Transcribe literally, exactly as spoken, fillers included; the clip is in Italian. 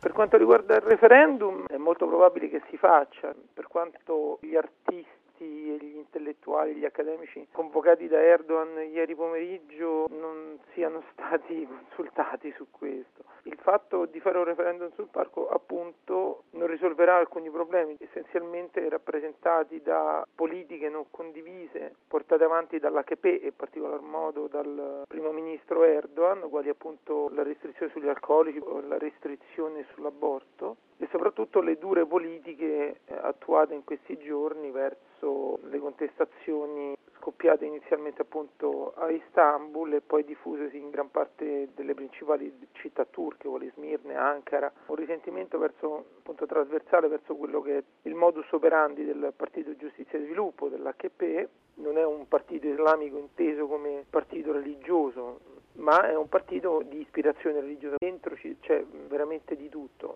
Per quanto riguarda il referendum, è molto probabile che si faccia, per quanto gli artisti e gli intellettuali, gli accademici convocati da Erdogan ieri pomeriggio non siano stati consultati su questo. Il fatto di fare un referendum sul parco appunto non risolverà alcuni problemi essenzialmente rappresentati da politiche non condivise portate avanti dall'A K P e in particolar modo dal primo ministro Erdogan, quali appunto la restrizione sugli alcolici o la restrizione sull'aborto e soprattutto le dure politiche attuate in questi giorni verso le contestazioni scoppiate inizialmente appunto a Istanbul e poi diffusesi in gran parte delle principali città turche, quali Smirne, Ankara, un risentimento verso appunto trasversale verso quello che è il modus operandi del Partito Giustizia e Sviluppo, dell'A K P. Non è un partito islamico inteso come partito religioso, ma è un partito di ispirazione religiosa. Dentro c'è veramente di tutto.